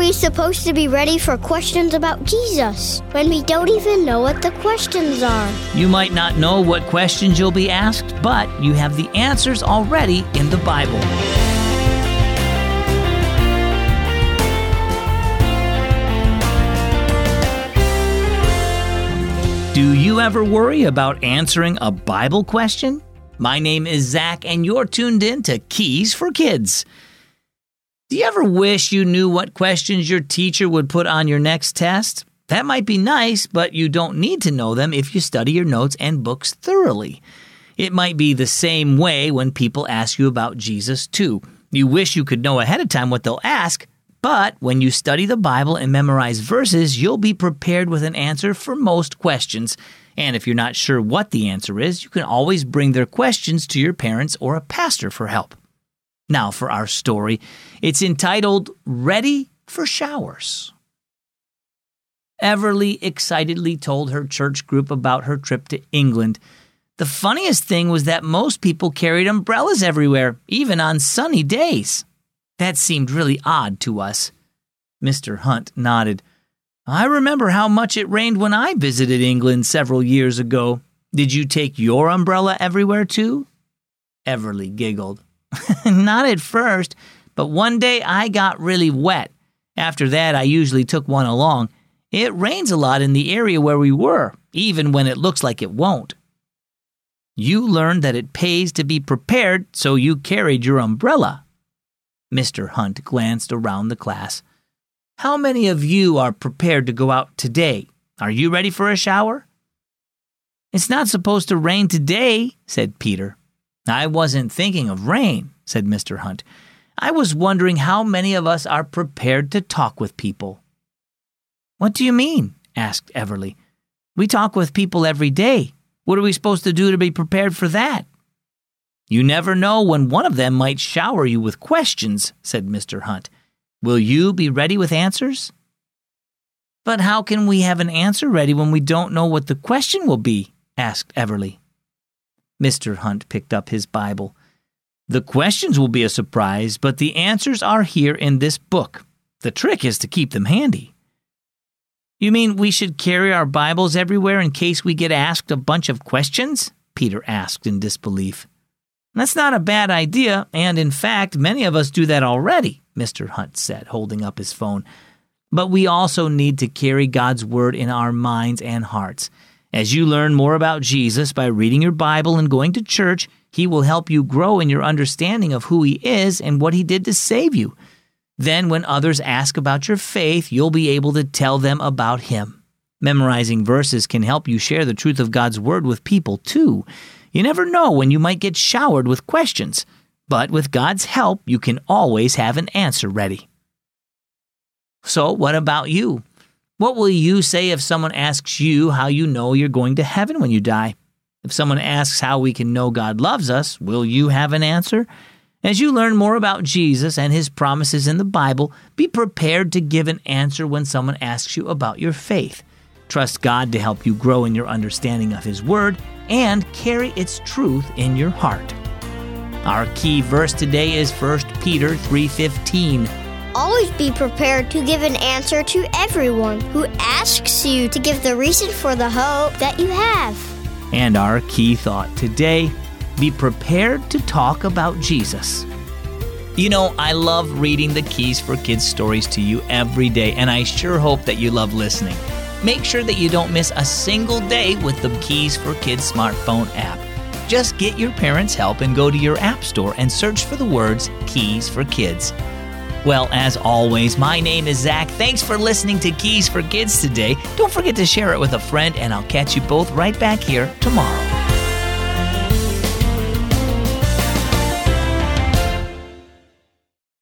we supposed to be ready for questions about Jesus when we don't even know what the questions are? You might not know what questions you'll be asked, but you have the answers already in the Bible. Do you ever worry about answering a Bible question? My name is Zach, and you're tuned in to Keys for Kids. Do you ever wish you knew what questions your teacher would put on your next test? That might be nice, but you don't need to know them if you study your notes and books thoroughly. It might be the same way when people ask you about Jesus, too. You wish you could know ahead of time what they'll ask, but when you study the Bible and memorize verses, you'll be prepared with an answer for most questions. And if you're not sure what the answer is, you can always bring their questions to your parents or a pastor for help. Now for our story. It's entitled, Ready for Showers. Everly excitedly told her church group about her trip to England. The funniest thing was that most people carried umbrellas everywhere, even on sunny days. That seemed really odd to us. Mr. Hunt nodded. I remember how much it rained when I visited England several years ago. Did you take your umbrella everywhere too? Everly giggled. Not at first, but one day I got really wet. After that, I usually took one along. It rains a lot in the area where we were, even when it looks like it won't. You learned that it pays to be prepared, so you carried your umbrella. Mr. Hunt glanced around the class. How many of you are prepared to go out today? Are you ready for a shower? It's not supposed to rain today, said Peter. I wasn't thinking of rain, said Mr. Hunt. I was wondering how many of us are prepared to talk with people. What do you mean? Asked Everly. We talk with people every day. What are we supposed to do to be prepared for that? You never know when one of them might shower you with questions, said Mr. Hunt. Will you be ready with answers? But how can we have an answer ready when we don't know what the question will be? Asked Everly. Mr. Hunt picked up his Bible. The questions will be a surprise, but the answers are here in this book. The trick is to keep them handy. You mean we should carry our Bibles everywhere in case we get asked a bunch of questions? Peter asked in disbelief. That's not a bad idea, and in fact, many of us do that already, Mr. Hunt said, holding up his phone. But we also need to carry God's Word in our minds and hearts. As you learn more about Jesus by reading your Bible and going to church, He will help you grow in your understanding of who He is and what He did to save you. Then when others ask about your faith, you'll be able to tell them about Him. Memorizing verses can help you share the truth of God's Word with people, too. You never know when you might get showered with questions, but with God's help, you can always have an answer ready. So what about you? What will you say if someone asks you how you know you're going to heaven when you die? If someone asks how we can know God loves us, will you have an answer? As you learn more about Jesus and His promises in the Bible, be prepared to give an answer when someone asks you about your faith. Trust God to help you grow in your understanding of His Word and carry its truth in your heart. Our key verse today is 1 Peter 3:15. Always be prepared to give an answer to everyone who asks you to give the reason for the hope that you have. And our key thought today, be prepared to talk about Jesus. You know, I love reading the Keys for Kids stories to you every day, and I sure hope that you love listening. Make sure that you don't miss a single day with the Keys for Kids smartphone app. Just get your parents' help and go to your app store and search for the words Keys for Kids. Well, as always, my name is Zach. Thanks for listening to Keys for Kids today. Don't forget to share it with a friend, and I'll catch you both right back here tomorrow.